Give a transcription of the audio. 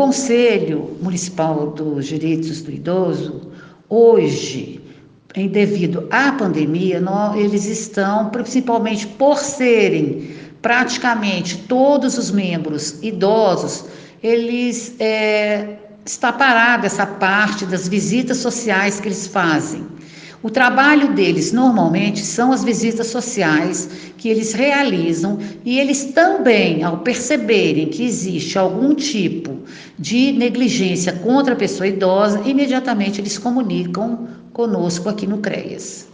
Conselho Municipal dos Direitos do Idoso, hoje, devido à pandemia, eles estão, principalmente por serem praticamente todos os membros idosos, eles está parada essa parte das visitas sociais que eles fazem. O trabalho deles normalmente são as visitas sociais que eles realizam, e eles também, ao perceberem que existe algum tipo de negligência contra a pessoa idosa, imediatamente eles comunicam conosco aqui no CREAS.